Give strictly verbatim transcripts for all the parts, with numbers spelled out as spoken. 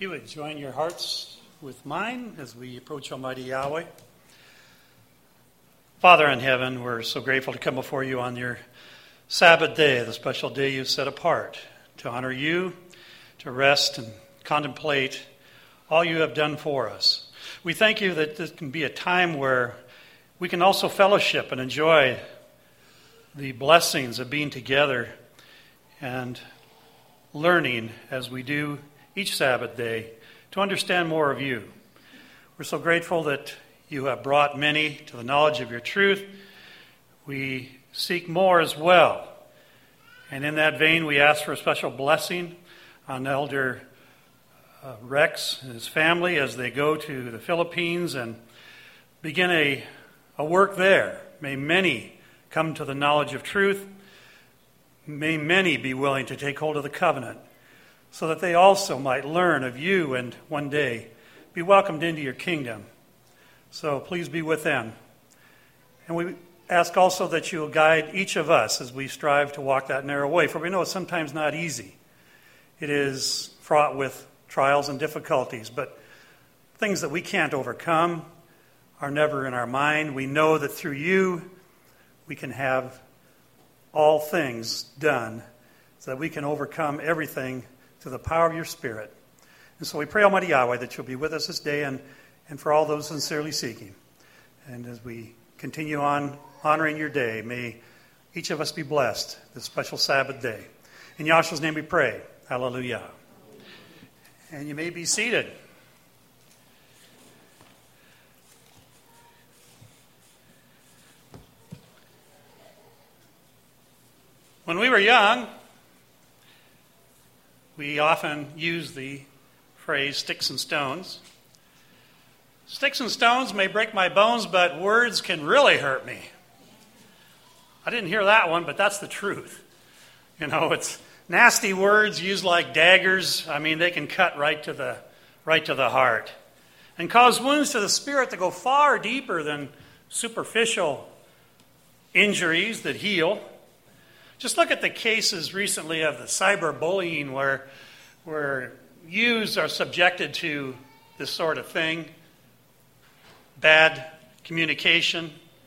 If you would join your hearts with mine as we approach Almighty Yahweh. Father in heaven, we're so grateful to come before you on your Sabbath day, the special day you've set apart to honor you, to rest and contemplate all you have done for us. We thank you that this can be a time where we can also fellowship and enjoy the blessings of being together and learning as we do each Sabbath day to understand more of you. We're so grateful that you have brought many to the knowledge of your truth. We seek more as well. And in that vein, we ask for a special blessing on Elder uh, Rex and his family as they go to the Philippines and begin a, a work there. May many come to the knowledge of truth. May many be willing to take hold of the covenant, so that they also might learn of you and one day be welcomed into your kingdom. So please be with them. And we ask also that you will guide each of us as we strive to walk that narrow way, for we know it's sometimes not easy. It is fraught with trials and difficulties, but things that we can't overcome are never in our mind. We know that through you we can have all things done so that we can overcome everything through the power of your Spirit. And so we pray, Almighty Yahweh, that you'll be with us this day and, and for all those sincerely seeking. And as we continue on honoring your day, may each of us be blessed this special Sabbath day. In Yahshua's name we pray. Hallelujah. And you may be seated. When we were young, we often use the phrase sticks and stones. Sticks and stones may break my bones, but words can really hurt me. I didn't hear that one, but that's the truth. You know, it's nasty words used like daggers. I mean, they can cut right to the right to the heart and cause wounds to the spirit that go far deeper than superficial injuries that heal. Just look at the cases recently of the cyberbullying where, where youths are subjected to this sort of thing. Bad communication,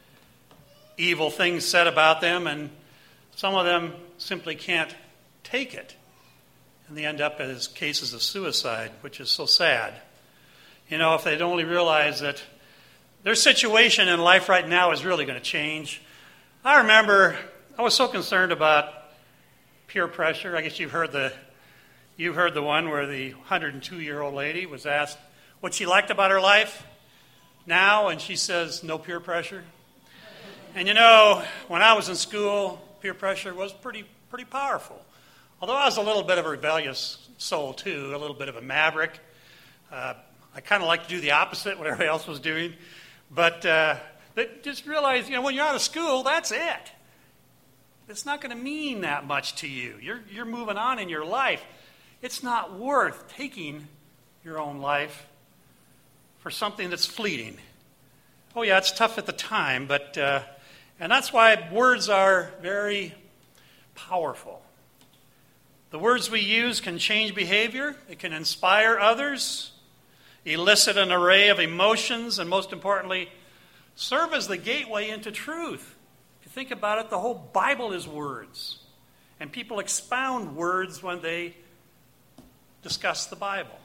evil things said about them, and some of them simply can't take it. And they end up as cases of suicide, which is so sad. You know, if they'd only realize that their situation in life right now is really going to change. I remember I was so concerned about peer pressure. I guess you've heard the you've heard the one where the one hundred two-year-old lady was asked what she liked about her life now, and she says, no peer pressure. And you know, when I was in school, peer pressure was pretty pretty powerful. Although I was a little bit of a rebellious soul too, a little bit of a maverick. Uh, I kind of liked to do the opposite, what everybody else was doing. But uh, just realize, you know, when you're out of school, that's it. It's not going to mean that much to you. You're, you're moving on in your life. It's not worth taking your own life for something that's fleeting. Oh, yeah, it's tough at the time, but uh, and that's why words are very powerful. The words we use can change behavior. It can inspire others, elicit an array of emotions, and most importantly, serve as the gateway into truth. Think about it, the whole Bible is words. And people expound words when they discuss the Bible.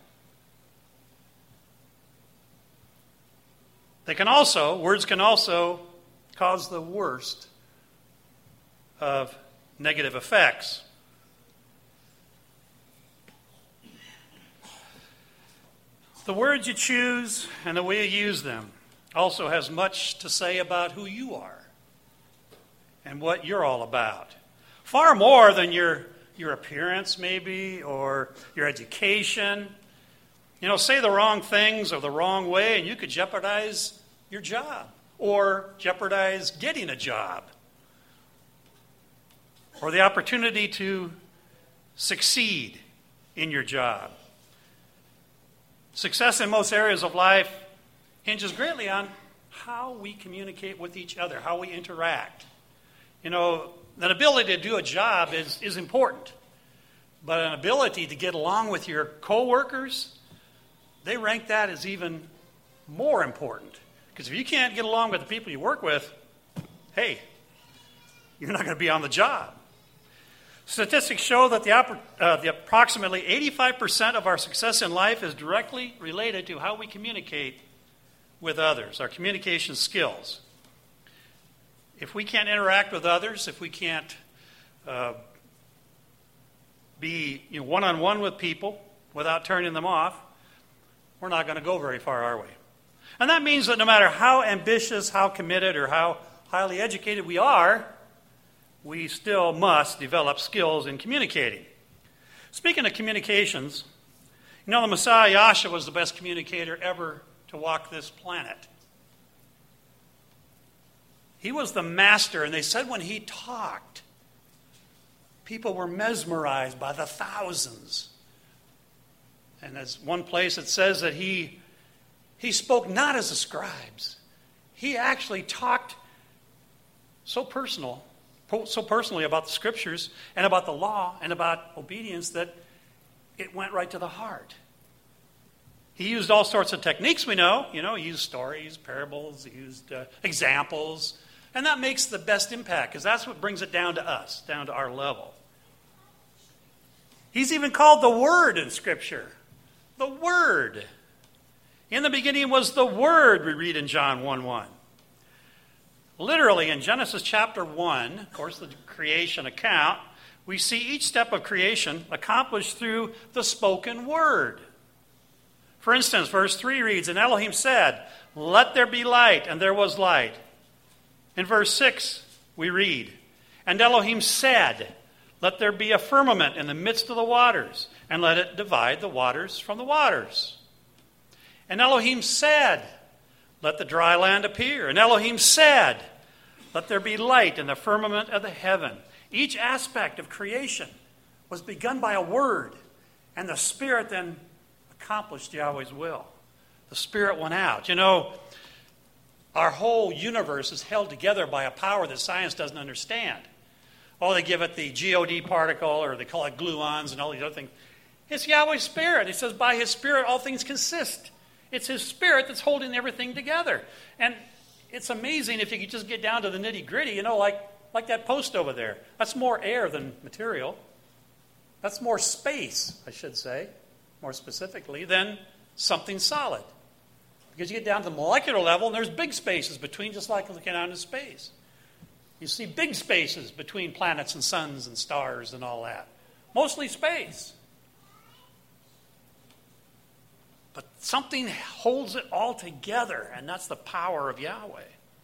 They can also, words can also cause the worst of negative effects. The words you choose and the way you use them also has much to say about who you are and what you're all about. Far more than your, your appearance, maybe, or your education. You know, say the wrong things or the wrong way, and you could jeopardize your job, or jeopardize getting a job, or the opportunity to succeed in your job. Success in most areas of life hinges greatly on how we communicate with each other, how we interact. You know, an ability to do a job is, is important, but an ability to get along with your coworkers, they rank that as even more important. Because if you can't get along with the people you work with, hey, you're not going to be on the job. Statistics show that the, uh, the approximately eighty-five percent of our success in life is directly related to how we communicate with others, our communication skills. If we can't interact with others, if we can't uh, be you know, one-on-one with people without turning them off, we're not going to go very far, are we? And that means that no matter how ambitious, how committed, or how highly educated we are, we still must develop skills in communicating. Speaking of communications, you know the Messiah Yahshua was the best communicator ever to walk this planet. He was the master, and they said when he talked, people were mesmerized by the thousands. And as one place it says that he, he spoke not as the scribes. He actually talked so personal, so personally about the scriptures and about the law and about obedience that it went right to the heart. He used all sorts of techniques, we know. You know, he used stories, parables, he used uh, examples. And that makes the best impact because that's what brings it down to us, down to our level. He's even called the Word in Scripture. The Word. In the beginning was the Word, we read in John one one. Literally, in Genesis chapter one, of course, the creation account, we see each step of creation accomplished through the spoken word. For instance, verse three reads, "And Elohim said, 'Let there be light,' and there was light." In verse six, we read, "And Elohim said, 'Let there be a firmament in the midst of the waters, and let it divide the waters from the waters.' And Elohim said, 'Let the dry land appear.' And Elohim said, 'Let there be light in the firmament of the heaven.'" Each aspect of creation was begun by a word, and the Spirit then accomplished Yahweh's will. The Spirit went out. You know, our whole universe is held together by a power that science doesn't understand. Oh, they give it the G O D particle, or they call it gluons and all these other things. It's Yahweh's Spirit. It says, by His Spirit all things consist. It's His Spirit that's holding everything together. And it's amazing if you could just get down to the nitty-gritty, you know, like, like that post over there. That's more air than material. That's more space, I should say, more specifically, than something solid. Because you get down to the molecular level, and there's big spaces between, just like looking out into space. You see big spaces between planets and suns and stars and all that. Mostly space. But something holds it all together, and that's the power of Yahweh.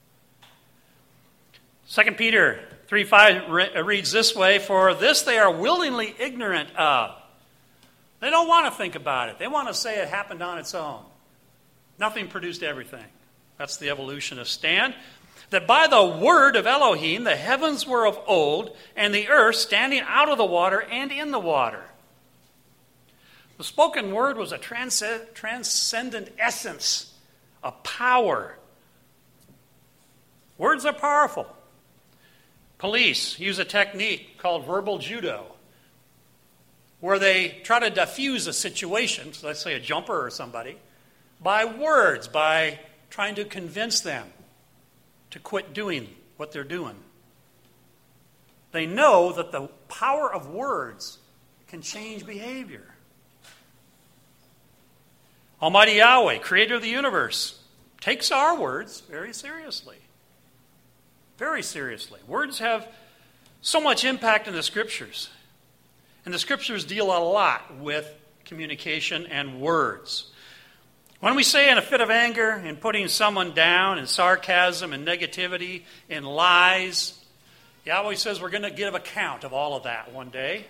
Second Peter three five re- reads this way, "For this they are willingly ignorant of." They don't want to think about it. They want to say it happened on its own. Nothing produced everything. That's the evolutionist stand. "That by the word of Elohim the heavens were of old, and the earth standing out of the water and in the water." The spoken word was a transcend- transcendent essence, a power. Words are powerful. Police use a technique called verbal judo, where they try to diffuse a situation, so let's say a jumper or somebody, by words, by trying to convince them to quit doing what they're doing. They know that the power of words can change behavior. Almighty Yahweh, creator of the universe, takes our words very seriously. Very seriously. Words have so much impact in the Scriptures. And the Scriptures deal a lot with communication and words. When we say in a fit of anger, in putting someone down, in sarcasm, in negativity, in lies, Yahweh says we're going to give account of all of that one day.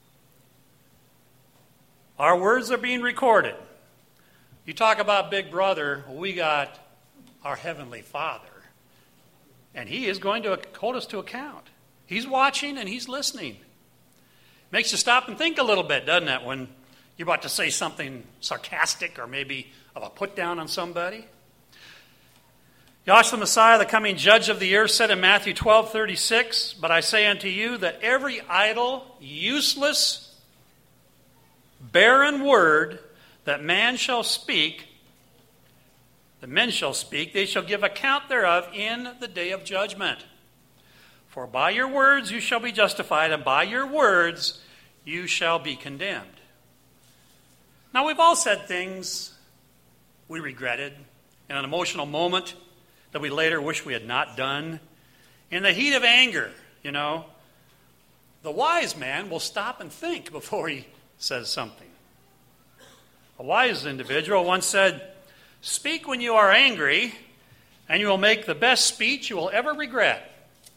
Our words are being recorded. You talk about Big Brother, we got our Heavenly Father. And He is going to hold us to account. He's watching and He's listening. Makes you stop and think a little bit, doesn't it, when you're about to say something sarcastic or maybe of a put down on somebody? Yahshua the Messiah, the coming judge of the earth, said in Matthew twelve thirty-six, "But I say unto you that every idle, useless, barren word that man shall speak, the men shall speak, they shall give account thereof in the day of judgment. For by your words you shall be justified, and by your words you shall be condemned. Now, we've all said things we regretted in an emotional moment that we later wish we had not done. In the heat of anger, you know, the wise man will stop and think before he says something. A wise individual once said, "Speak when you are angry, and you will make the best speech you will ever regret."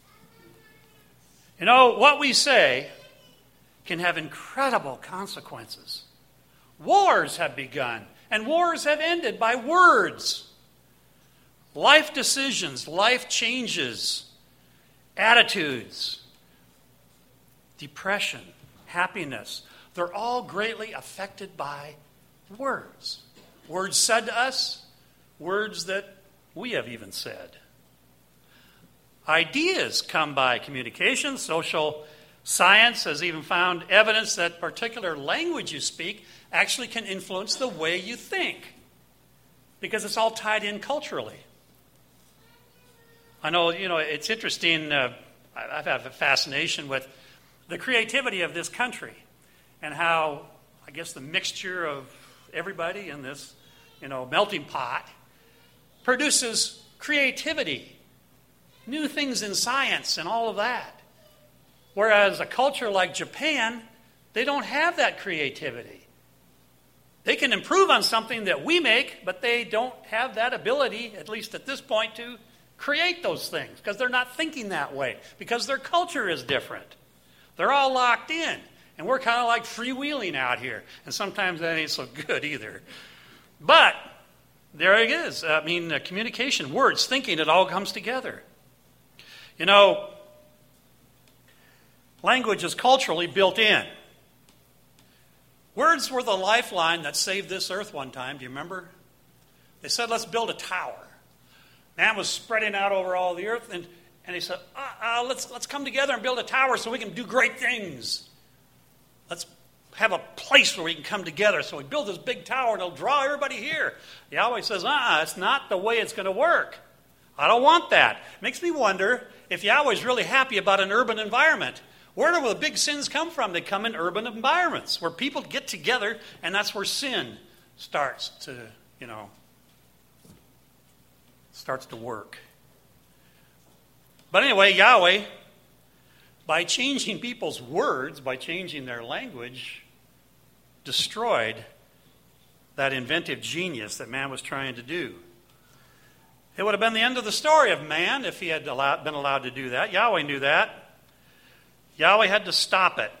You know, what we say can have incredible consequences. Wars have begun, and wars have ended by words. Life decisions, life changes, attitudes, depression, happiness, they're all greatly affected by words. Words said to us, words that we have even said. Ideas come by communication. Social science has even found evidence that particular language you speak actually can influence the way you think, because it's all tied in culturally. I know, you know, it's interesting. Uh, I've had a fascination with the creativity of this country and how, I guess, the mixture of everybody in this, you know, melting pot produces creativity, new things in science and all of that. Whereas a culture like Japan, they don't have that creativity. They can improve on something that we make, but they don't have that ability, at least at this point, to create those things because they're not thinking that way, because their culture is different. They're all locked in, and we're kind of like freewheeling out here, and sometimes that ain't so good either. But there it is. I mean, uh, communication, words, thinking, it all comes together. You know, language is culturally built in. Words were the lifeline that saved this earth one time. Do you remember? They said, let's build a tower. Man was spreading out over all the earth, and, and he said, uh, uh, let's, let's come together and build a tower so we can do great things. Let's have a place where we can come together. So we build this big tower, and it'll draw everybody here. Yahweh says, uh-uh, it's not the way it's going to work. I don't want that. Makes me wonder if Yahweh's really happy about an urban environment. Where do the big sins come from? They come in urban environments where people get together, and that's where sin starts to, you know, starts to work. But anyway, Yahweh, by changing people's words, by changing their language, destroyed that inventive genius that man was trying to do. It would have been the end of the story of man if he had allowed, been allowed to do that. Yahweh knew that. Yahweh had to stop it.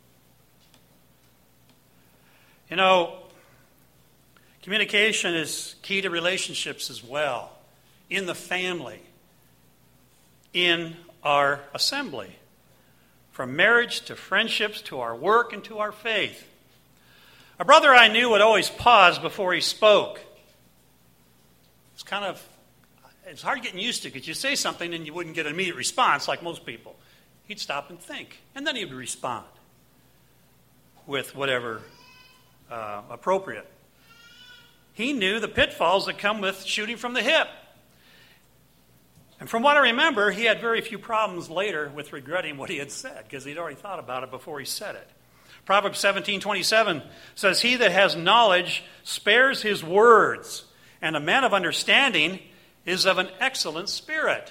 You know, communication is key to relationships as well. In the family, in our assembly, from marriage to friendships to our work and to our faith. A brother I knew would always pause before he spoke. It's kind of, it's hard getting used to because you say something and you wouldn't get an immediate response like most people. He'd stop and think, and then he would respond with whatever uh, appropriate. He knew the pitfalls that come with shooting from the hip. And from what I remember, he had very few problems later with regretting what he had said, because he'd already thought about it before he said it. Proverbs seventeen twenty-seven says, "He that has knowledge spares his words, and a man of understanding is of an excellent spirit."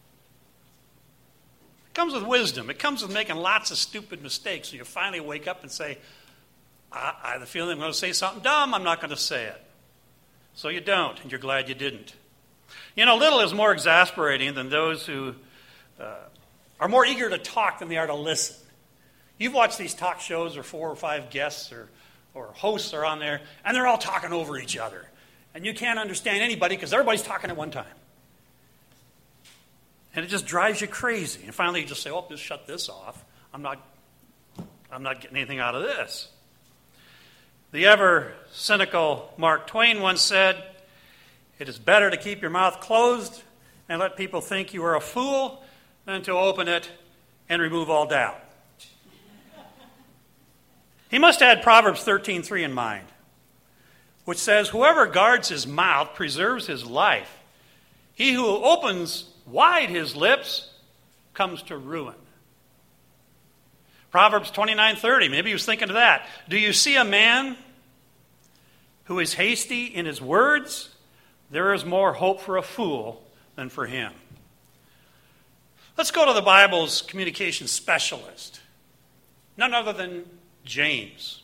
It comes with wisdom. It comes with making lots of stupid mistakes. So you finally wake up and say, I, I have the feeling I'm going to say something dumb. I'm not going to say it. So you don't, and you're glad you didn't. You know, little is more exasperating than those who uh, are more eager to talk than they are to listen. You've watched these talk shows where four or five guests or, or hosts are on there, and they're all talking over each other. And you can't understand anybody because everybody's talking at one time. And it just drives you crazy. And finally you just say, oh, just shut this off. I'm not, I'm not getting anything out of this. The ever cynical Mark Twain once said, "It is better to keep your mouth closed and let people think you are a fool than to open it and remove all doubt." He must have had Proverbs thirteen three in mind. which says, whoever guards his mouth preserves his life. He who opens wide his lips comes to ruin. Proverbs twenty-nine thirty, maybe he was thinking of that. Do you see a man who is hasty in his words? There is more hope for a fool than for him. Let's go to the Bible's communication specialist. None other than James.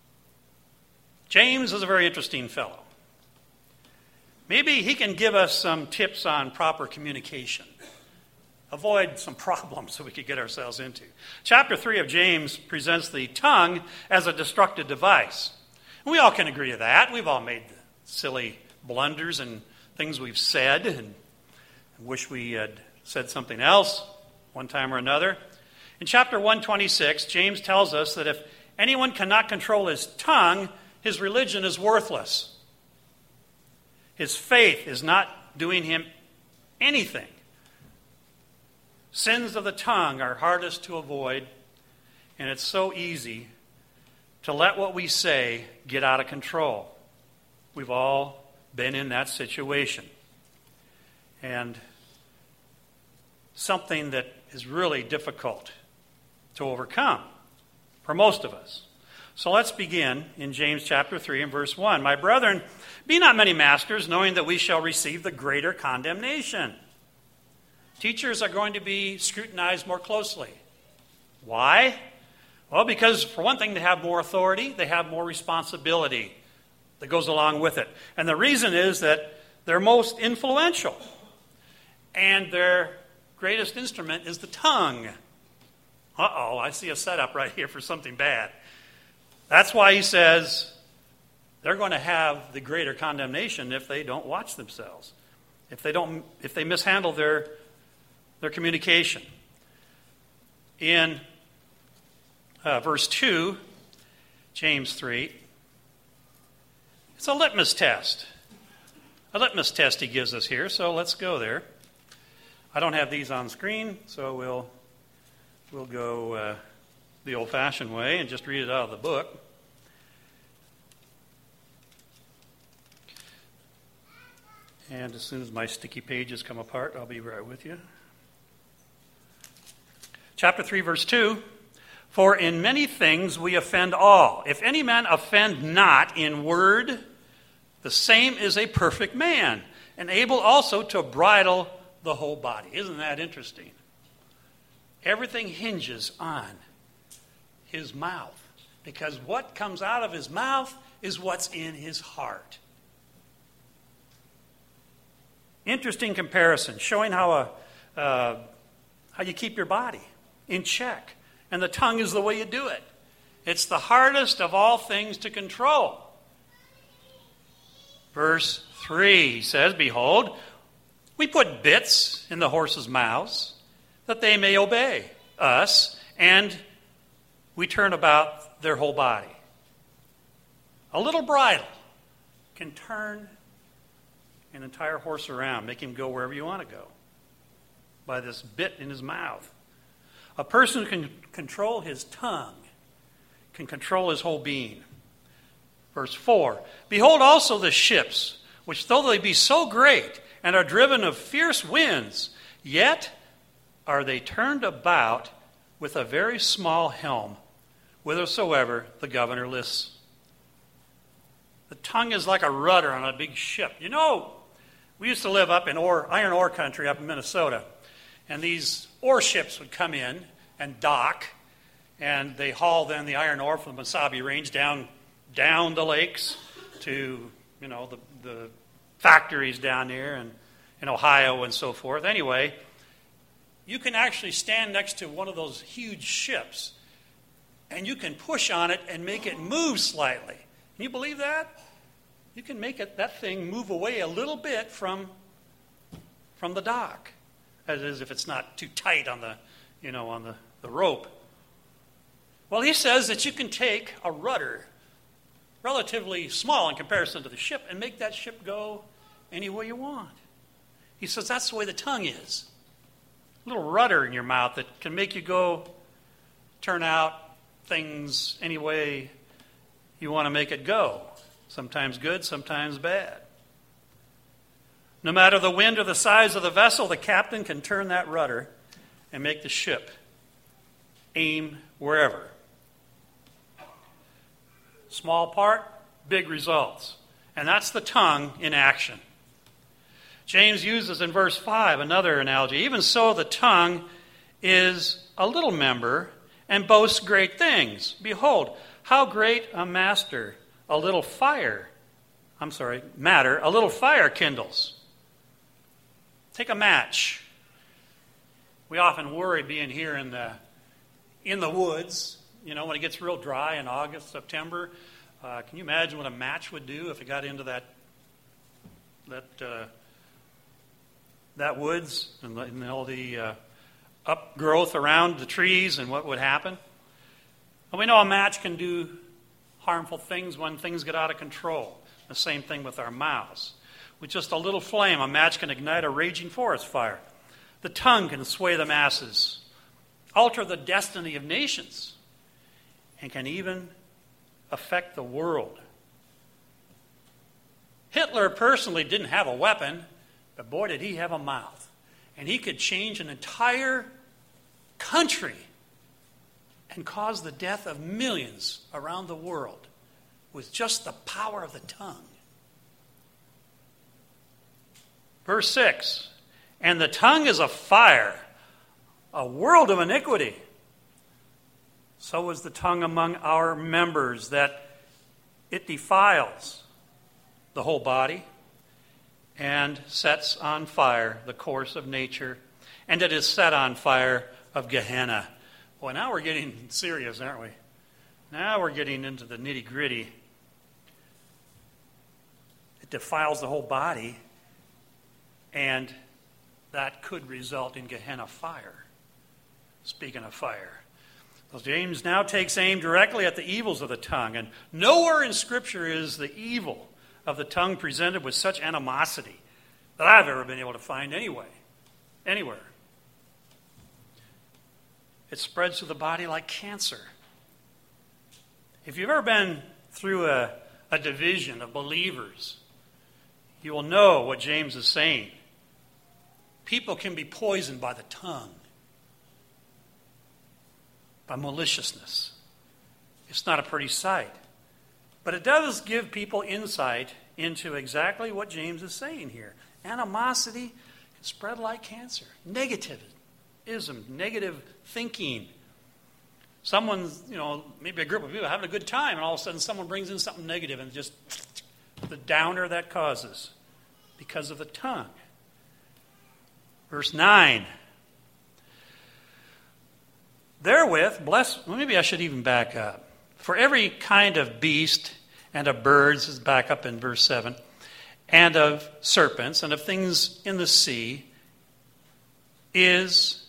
James is a very interesting fellow. Maybe he can give us some tips on proper communication. Avoid some problems that we could get ourselves into. Chapter three of James presents the tongue as a destructive device. And we all can agree to that. We've all made silly blunders and things we've said and wish we had said something else one time or another. In chapter one twenty-six, James tells us that if anyone cannot control his tongue, his religion is worthless. His faith is not doing him anything. Sins of the tongue are hardest to avoid, and it's so easy to let what we say get out of control. We've all been in that situation. And something that is really difficult to overcome for most of us. So let's begin in James chapter three and verse one. My brethren, be not many masters, knowing that we shall receive the greater condemnation. Teachers are going to be scrutinized more closely. Why? Well, because for one thing, they have more authority, they have more responsibility that goes along with it. And the reason is that they're most influential. And their greatest instrument is the tongue. Uh-oh, I see a setup right here for something bad. That's why he says they're going to have the greater condemnation if they don't watch themselves, if they don't, if they mishandle their, their communication. In uh, verse two, James three, it's a litmus test. A litmus test he gives us here, so let's go there. I don't have these on screen, so we'll we'll go uh, the old-fashioned way and just read it out of the book. And as soon as my sticky pages come apart, I'll be right with you. Chapter three, verse two. For in many things we offend all. If any man offend not in word, the same is a perfect man, and able also to bridle the whole body. Isn't that interesting? Everything hinges on his mouth, because what comes out of his mouth is what's in his heart. Interesting comparison, showing how a uh, how you keep your body in check, and the tongue is the way you do it. It's the hardest of all things to control. Verse three, he says, behold, we put bits in the horses' mouths that they may obey us, and we turn about their whole body. A little bridle can turn an entire horse around, make him go wherever you want to go by this bit in his mouth. A person who can control his tongue can control his whole being. Verse four, behold also the ships, which though they be so great and are driven of fierce winds, yet are they turned about with a very small helm, whithersoever the governor lists. The tongue is like a rudder on a big ship. You know, we used to live up in ore, iron ore country up in Minnesota, and these ore ships would come in and dock, and they haul then the iron ore from the Mesabi Range down down the lakes to, you know, the, the factories down there and in Ohio and so forth. Anyway, you can actually stand next to one of those huge ships, and you can push on it and make it move slightly. Can you believe that? You can make it, that thing move away a little bit from, from the dock. That is, if it's not too tight on the, you know, on the, the rope. Well, he says that you can take a rudder, relatively small in comparison to the ship, and make that ship go any way you want. He says that's the way the tongue is. A little rudder in your mouth that can make you go turn out things any way you want to make it go. sometimes good, sometimes bad. No matter the wind or the size of the vessel, the captain can turn that rudder and make the ship aim wherever. Small part, big results. And that's the tongue in action. James uses in verse five another analogy. Even so, the tongue is a little member and boasts great things. Behold, how great a master a little fire, I'm sorry, matter, a little fire kindles. Take a match. We often worry being here in the in the woods, you know, when it gets real dry in August, September. Uh, can you imagine what a match would do if it got into that that uh, that woods and, and all the uh, upgrowth around the trees and what would happen? And we know a match can do harmful things when things get out of control. The same thing with our mouths. With just a little flame, a match can ignite a raging forest fire. The tongue can sway the masses, alter the destiny of nations, and can even affect the world. Hitler personally didn't have a weapon, but boy, did he have a mouth. And he could change an entire country and cause the death of millions around the world with just the power of the tongue. Verse six, and the tongue is a fire, a world of iniquity. So is the tongue among our members, that it defiles the whole body and sets on fire the course of nature, and it is set on fire of Gehenna. Well, now we're getting serious, aren't we? Now we're getting into the nitty-gritty. It defiles the whole body, and that could result in Gehenna fire. Speaking of fire. Well, James now takes aim directly at the evils of the tongue, and nowhere in Scripture is the evil of the tongue presented with such animosity that I've ever been able to find anyway, anywhere. It spreads through the body like cancer. If you've ever been through a, a division of believers, you will know what James is saying. People can be poisoned by the tongue, by maliciousness. It's not a pretty sight. But it does give people insight into exactly what James is saying here. Animosity can spread like cancer. Negativism, negative thinking. Someone's, you know, maybe a group of people having a good time, and all of a sudden someone brings in something negative, and just the downer that causes because of the tongue. Verse nine. Therewith, bless, well, maybe I should even back up. For every kind of beast and of birds, is back up in verse seven, and of serpents and of things in the sea is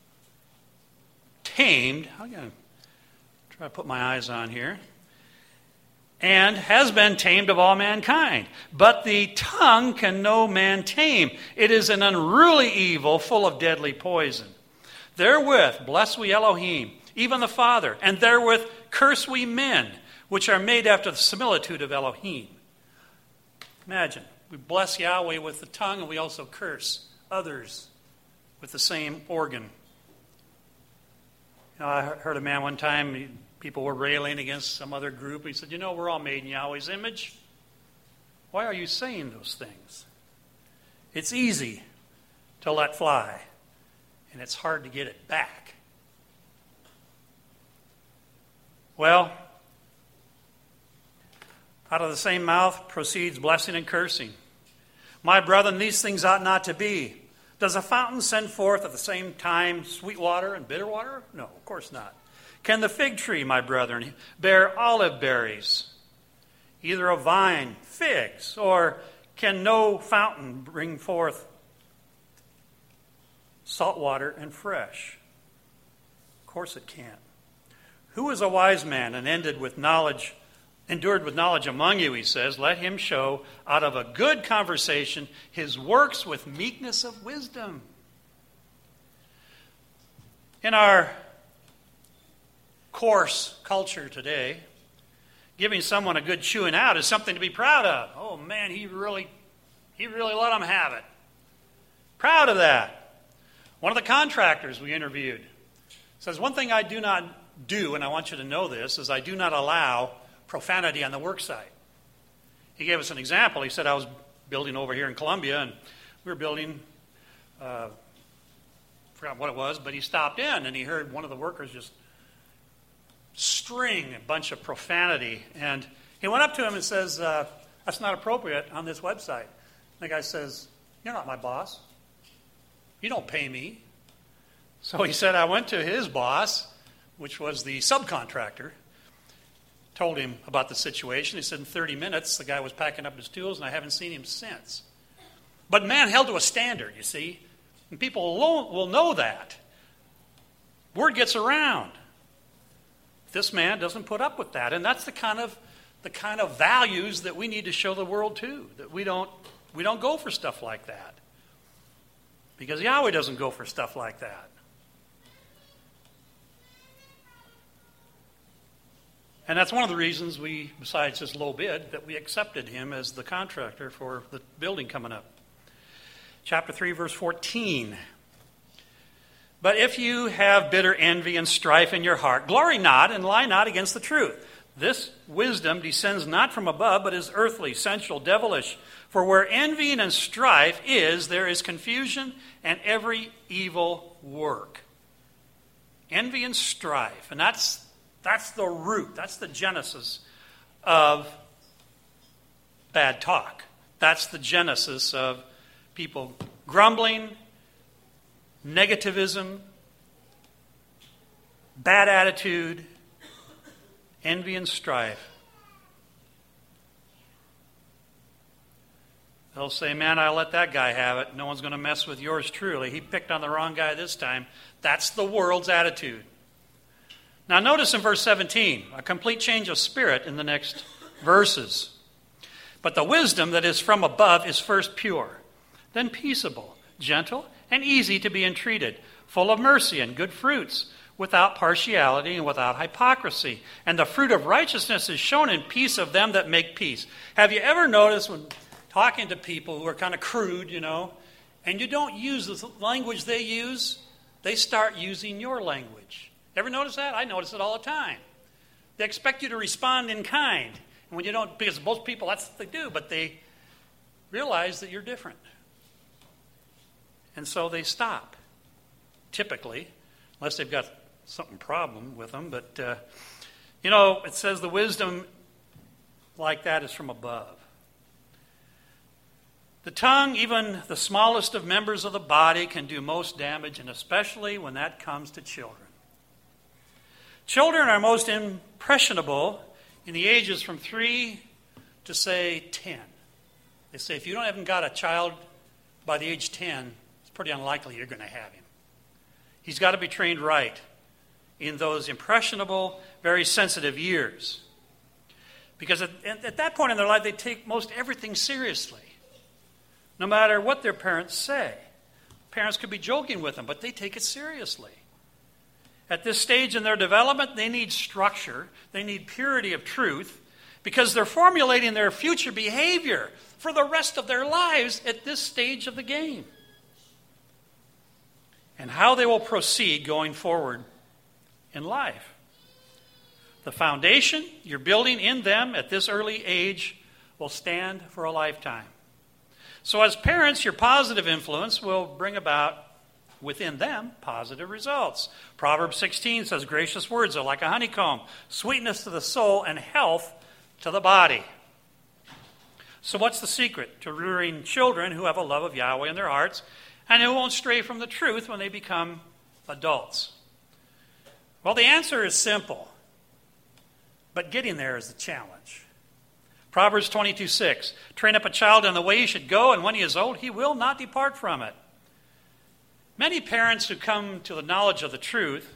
tamed. I'm going to try to put my eyes on here. And has been tamed of all mankind. But the tongue can no man tame. It is an unruly evil full of deadly poison. Therewith bless we Elohim, even the Father, and therewith curse we men, which are made after the similitude of Elohim. Imagine, we bless Yahweh with the tongue, and we also curse others with the same organ. You know, I heard a man one time, he, people were railing against some other group. He said, you know, we're all made in Yahweh's image. Why are you saying those things? It's easy to let fly, and it's hard to get it back. Well, out of the same mouth proceeds blessing and cursing. My brethren, these things ought not to be. Does a fountain send forth at the same time sweet water and bitter water? No, of course not. Can the fig tree, my brethren, bear olive berries, either a vine, figs, or can no fountain bring forth salt water and fresh? Of course it can't. Who is a wise man and ended with knowledge, endured with knowledge among you, he says, let him show out of a good conversation his works with meekness of wisdom. In our coarse culture today, Giving someone a good chewing out is something to be proud of. Oh man, he really, he really let them have it. Proud of that. One of the contractors we interviewed says, one thing I do not do, and I want you to know this, is I do not allow profanity on the work site. He gave us an example. He said, I was building over here in Columbia, and we were building, uh, forgot what it was, but he stopped in, and he heard one of the workers just string a bunch of profanity. And he went up to him and says, uh, that's not appropriate on this website. And the guy says, you're not my boss. You don't pay me. So he said, I went to his boss, which was the subcontractor, told him about the situation. He said in thirty minutes, the guy was packing up his tools, and I haven't seen him since. But man held to a standard, you see. And people will, will know that. Word gets around. This man doesn't put up with that. And that's the kind of the kind of values that we need to show the world too. That we don't we don't go for stuff like that. Because Yahweh doesn't go for stuff like that. And that's one of the reasons we, besides his low bid, that we accepted him as the contractor for the building coming up. Chapter three, verse fourteen. But if you have bitter envy and strife in your heart, glory not and lie not against the truth. This wisdom descends not from above, but is earthly, sensual, devilish. For where envying and strife is, there is confusion and every evil work. Envy and strife. And that's that's the root, that's the genesis of bad talk. That's the genesis of people grumbling, negativism, bad attitude, envy and strife. They'll say, man, I'll let that guy have it. No one's going to mess with yours truly. He picked on the wrong guy this time. That's the world's attitude. Now notice in verse seventeen, a complete change of spirit in the next verses. But the wisdom that is from above is first pure, then peaceable, gentle, and easy to be entreated, full of mercy and good fruits, without partiality and without hypocrisy. And the fruit of righteousness is shown in peace of them that make peace. Have you ever noticed when talking to people who are kind of crude, you know, and you don't use the language they use, they start using your language? Ever notice that? I notice it all the time. They expect you to respond in kind. And when you don't, because most people, that's what they do, but they realize that you're different. And so they stop, typically, unless they've got something problem with them. But, uh, you know, it says the wisdom like that is from above. The tongue, even the smallest of members of the body, can do most damage, and especially when that comes to children. Children are most impressionable in the ages from three to, say, ten. They say if you don't haven't got a child by the age ten, it's pretty unlikely you're going to have him. He's got to be trained right in those impressionable, very sensitive years. Because at, at that point in their life, they take most everything seriously, no matter what their parents say. Parents could be joking with them, but they take it seriously. At this stage in their development, they need structure. They need purity of truth because they're formulating their future behavior for the rest of their lives at this stage of the game. And how they will proceed going forward in life. The foundation you're building in them at this early age will stand for a lifetime. So as parents, your positive influence will bring about within them positive results. Proverbs sixteen says, gracious words are like a honeycomb, sweetness to the soul and health to the body. So what's the secret to rearing children who have a love of Yahweh in their hearts and who won't stray from the truth when they become adults? Well, the answer is simple, but getting there is the challenge. Proverbs twenty-two six, train up a child in the way he should go, and when he is old, he will not depart from it. Many parents who come to the knowledge of the truth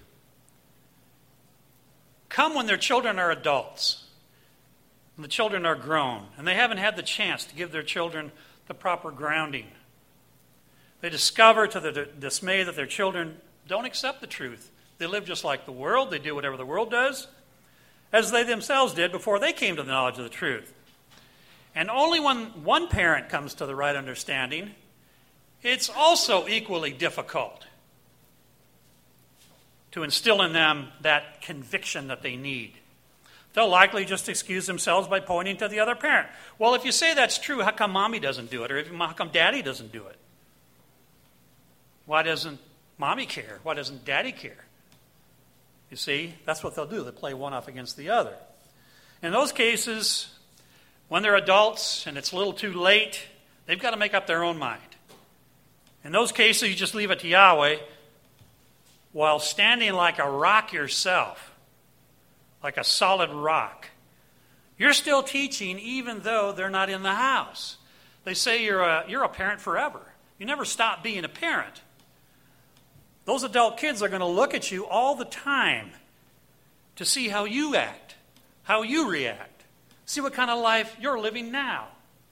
come when their children are adults, and the children are grown, and they haven't had the chance to give their children the proper grounding. They discover to their dismay that their children don't accept the truth. They live just like the world. They do whatever the world does. as they themselves did before they came to the knowledge of the truth. And only when one parent comes to the right understanding, it's also equally difficult to instill in them that conviction that they need. They'll likely just excuse themselves by pointing to the other parent. Well, if you say that's true, how come mommy doesn't do it? Or how come daddy doesn't do it? Why doesn't mommy care? Why doesn't daddy care? You see, that's what they'll do. They play one off against the other. In those cases, when they're adults and it's a little too late, they've got to make up their own mind. In those cases, you just leave it to Yahweh while standing like a rock yourself, like a solid rock. You're still teaching even though they're not in the house. They say you're a, you're a parent forever. You never stop being a parent. Those adult kids are going to look at you all the time to see how you act, how you react, see what kind of life you're living now.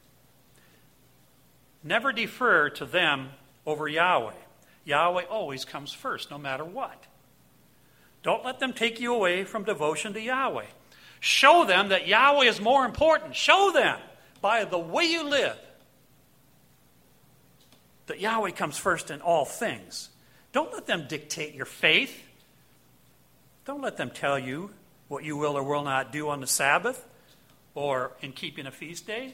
Never defer to them over Yahweh. Yahweh always comes first, no matter what. Don't let them take you away from devotion to Yahweh. Show them that Yahweh is more important. Show them by the way you live that Yahweh comes first in all things. Don't let them dictate your faith. Don't let them tell you what you will or will not do on the Sabbath or in keeping a feast day.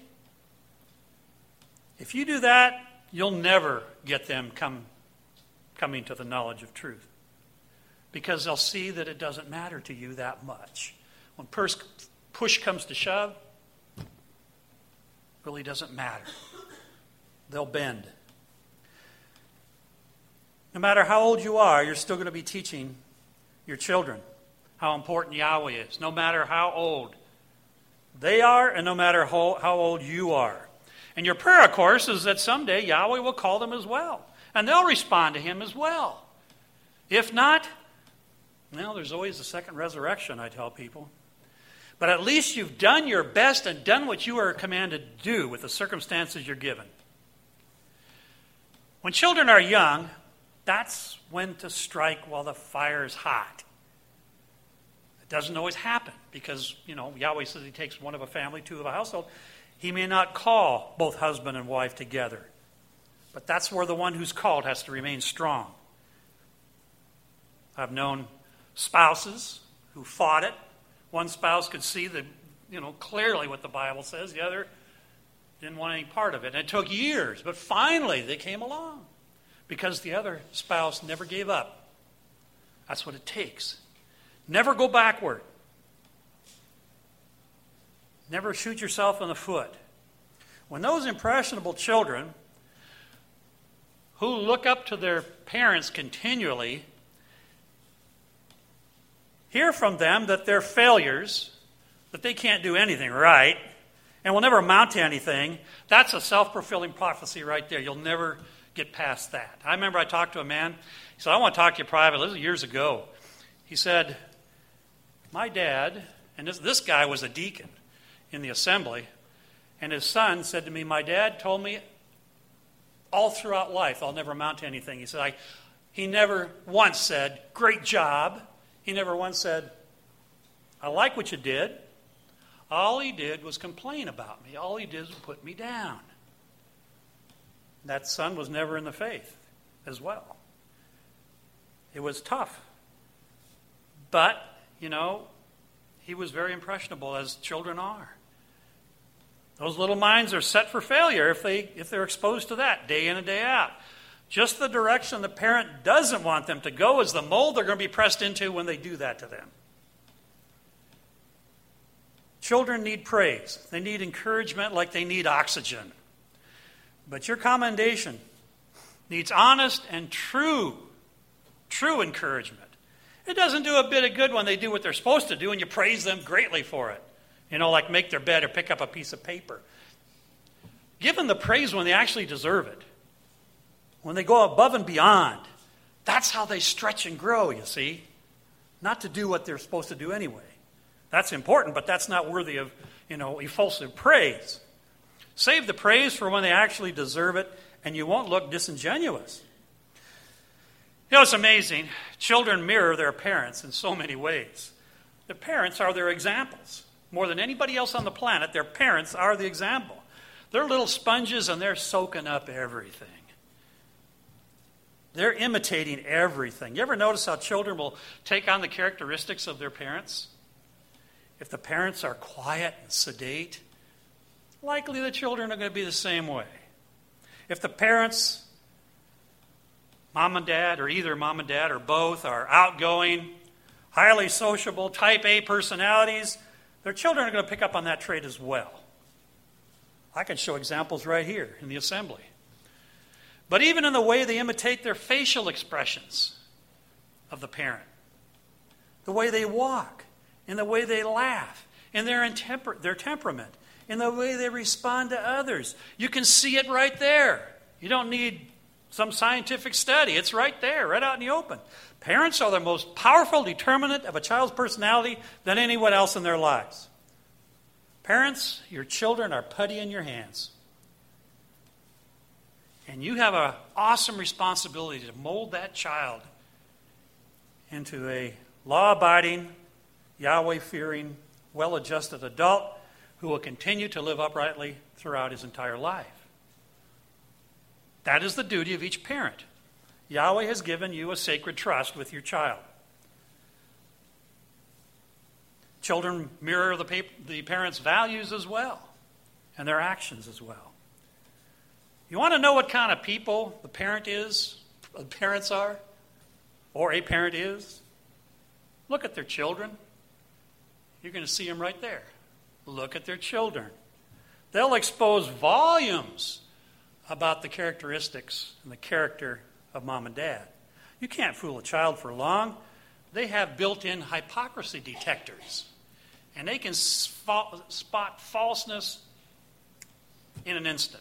If you do that, you'll never get them come, coming to the knowledge of truth, because they'll see that it doesn't matter to you that much. When push, push comes to shove, it really doesn't matter. They'll bend. No matter how old you are, you're still going to be teaching your children how important Yahweh is, no matter how old they are and no matter how, how old you are. And your prayer, of course, is that someday Yahweh will call them as well, and they'll respond to him as well. If not, well, there's always the second resurrection, I tell people. But at least you've done your best and done what you are commanded to do with the circumstances you're given. When children are young, that's when to strike while the fire is hot. It doesn't always happen because, you know, Yahweh says he takes one of a family, two of a household. He may not call both husband and wife together. But that's where the one who's called has to remain strong. I've known spouses who fought it. One spouse could see the, you know, clearly what the Bible says. The other didn't want any part of it. And it took years, but finally they came along because the other spouse never gave up. That's what it takes. Never go backward. Never shoot yourself in the foot. When those impressionable children who look up to their parents continually hear from them that they're failures, that they can't do anything right, and will never amount to anything, that's a self-fulfilling prophecy right there. You'll never get past that. I remember I talked to a man. He said, I want to talk to you privately. This was years ago. He said, my dad, and this, this guy was a deacon in the assembly, and his son said to me, my dad told me all throughout life I'll never amount to anything. He said, I, he never once said, great job. He never once said, I like what you did. All he did was complain about me. All he did was put me down. That son was never in the faith as well. It was tough. But, you know, he was very impressionable, as children are. Those little minds are set for failure if, they, if they're exposed to that day in and day out. Just the direction the parent doesn't want them to go is the mold they're going to be pressed into when they do that to them. Children need praise. They need encouragement like they need oxygen. But your commendation needs honest and true, true encouragement. It doesn't do a bit of good when they do what they're supposed to do and you praise them greatly for it. You know, like make their bed or pick up a piece of paper. Give them the praise when they actually deserve it. When they go above and beyond. That's how they stretch and grow, you see. Not to do what they're supposed to do anyway. That's important, but that's not worthy of, you know, effusive praise. Save the praise for when they actually deserve it, and you won't look disingenuous. You know, it's amazing. Children mirror their parents in so many ways. The parents are their examples. More than anybody else on the planet, their parents are the example. They're little sponges and they're soaking up everything. They're imitating everything. You ever notice how children will take on the characteristics of their parents? If the parents are quiet and sedate, likely the children are going to be the same way. If the parents, mom and dad, or either mom and dad or both, are outgoing, highly sociable, type A personalities, their children are going to pick up on that trait as well. I can show examples right here in the assembly. But even in the way they imitate their facial expressions of the parent, the way they walk, in the way they laugh, in their, intemper- their temperament, in the way they respond to others. You can see it right there. You don't need some scientific study. It's right there, right out in the open. Parents are the most powerful determinant of a child's personality than anyone else in their lives. Parents, your children are putty in your hands. And you have an awesome responsibility to mold that child into a law-abiding, Yahweh-fearing, well-adjusted adult who will continue to live uprightly throughout his entire life. That is the duty of each parent. Yahweh has given you a sacred trust with your child. Children mirror the, pa- the parents' values as well, and their actions as well. You want to know what kind of people the parent is, the parents are, or a parent is? Look at their children. You're going to see them right there. Look at their children. They'll expose volumes about the characteristics and the character of mom and dad. You can't fool a child for long. They have built-in hypocrisy detectors, and they can spot falseness in an instant.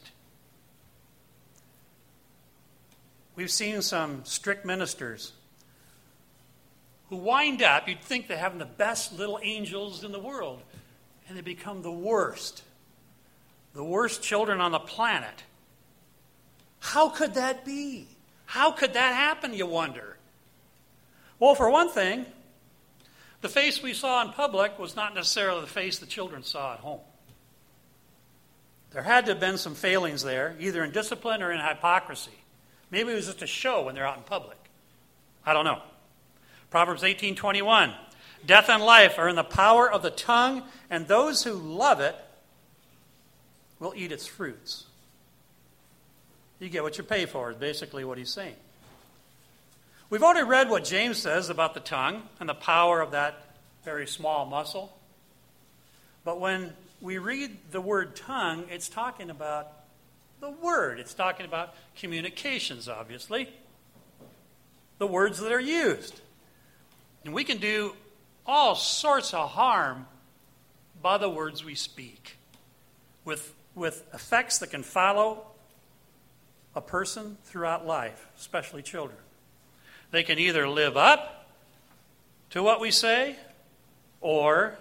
We've seen some strict ministers who wind up, you'd think they're having the best little angels in the world, and they become the worst. The worst children on the planet. How could that be? How could that happen, you wonder? Well, for one thing, the face we saw in public was not necessarily the face the children saw at home. There had to have been some failings there, either in discipline or in hypocrisy. Maybe it was just a show when they're out in public. I don't know. Proverbs eighteen twenty-one. Death and life are in the power of the tongue, and those who love it will eat its fruits. You get what you pay for, is basically what he's saying. We've already read what James says about the tongue and the power of that very small muscle. But when we read the word tongue, it's talking about the word. It's talking about communications, obviously. The words that are used. And we can do all sorts of harm by the words we speak, with, with effects that can follow a person throughout life, especially children. They can either live up to what we say or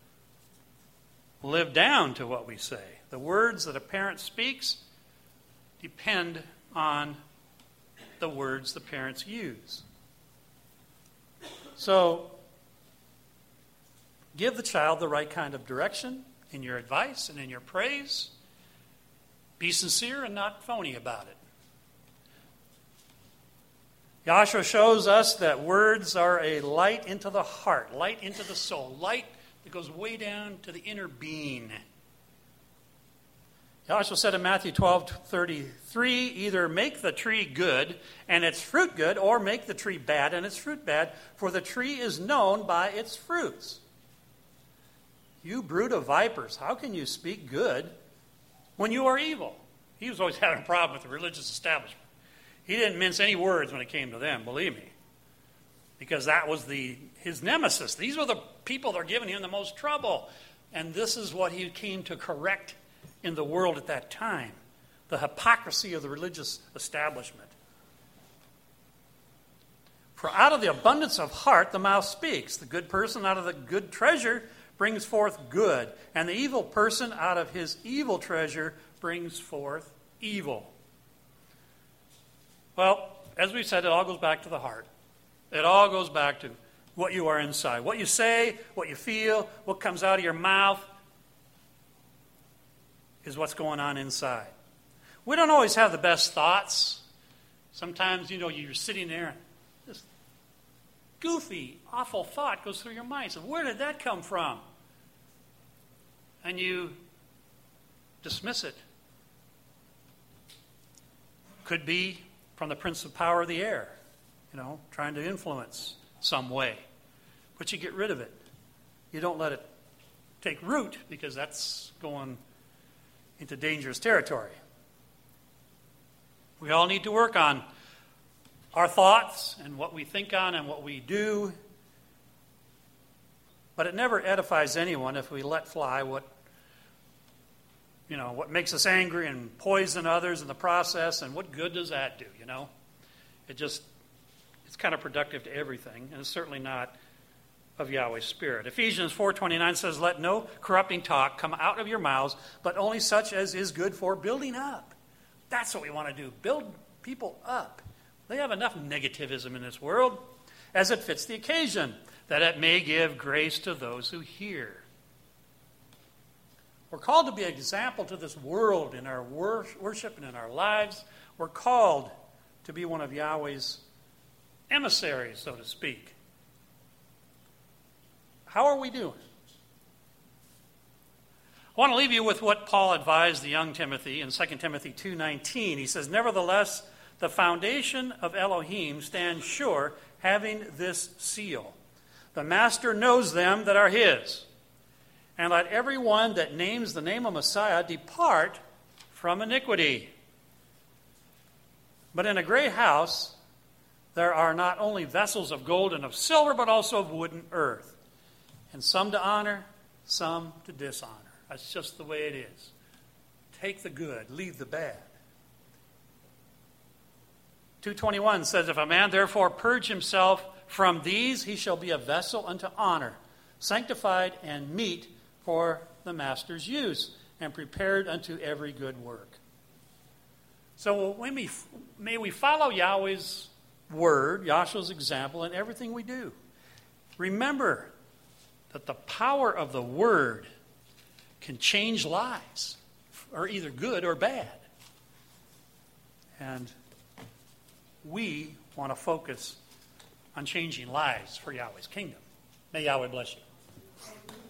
live down to what we say. The words that a parent speaks depend on the words the parents use. So, give the child the right kind of direction in your advice and in your praise. Be sincere and not phony about it. Yahshua shows us that words are a light into the heart, light into the soul, light that goes way down to the inner being. Yahshua said in Matthew twelve thirty-three, either make the tree good and its fruit good, or make the tree bad and its fruit bad, for the tree is known by its fruits. You brood of vipers, how can you speak good when you are evil? He was always having a problem with the religious establishment. He didn't mince any words when it came to them, believe me. Because that was the his nemesis. These were the people that are giving him the most trouble. And this is what he came to correct in the world at that time. The hypocrisy of the religious establishment. For out of the abundance of heart the mouth speaks. The good person out of the good treasure brings forth good. And the evil person out of his evil treasure brings forth evil. Well, as we said, it all goes back to the heart. It all goes back to what you are inside. What you say, what you feel, what comes out of your mouth is what's going on inside. We don't always have the best thoughts. Sometimes, you know, you're sitting there and this goofy, awful thought goes through your mind. So where did that come from? And you dismiss it. Could be from the prince of power of the air, you know, trying to influence some way. But you get rid of it. You don't let it take root, because that's going into dangerous territory. We all need to work on our thoughts and what we think on and what we do. But it never edifies anyone if we let fly what, you know, what makes us angry and poison others in the process. And what good does that do, you know? It just, it's counterproductive to everything, and it's certainly not of Yahweh's Spirit. Ephesians four twenty-nine says, "Let no corrupting talk come out of your mouths, but only such as is good for building up." That's what we want to do, build people up. They have enough negativism in this world, as it fits the occasion, that it may give grace to those who hear. We're called to be an example to this world in our worship and in our lives. We're called to be one of Yahweh's emissaries, so to speak. How are we doing? I want to leave you with what Paul advised the young Timothy in Second Timothy two nineteen. He says, "Nevertheless, the foundation of Elohim stands sure, having this seal. The Master knows them that are his. And let everyone that names the name of Messiah depart from iniquity. But in a great house there are not only vessels of gold and of silver, but also of wood and earth, and some to honor, some to dishonor." That's just the way it is. Take the good, leave the bad. two twenty-one says, "If a man therefore purge himself from these, he shall be a vessel unto honor, sanctified and meet for the master's use, and prepared unto every good work." So when we, may we follow Yahweh's word, Yahshua's example, in everything we do. Remember that the power of the word can change lives, or either good or bad. And we want to focus on changing lives for Yahweh's kingdom. May Yahweh bless you.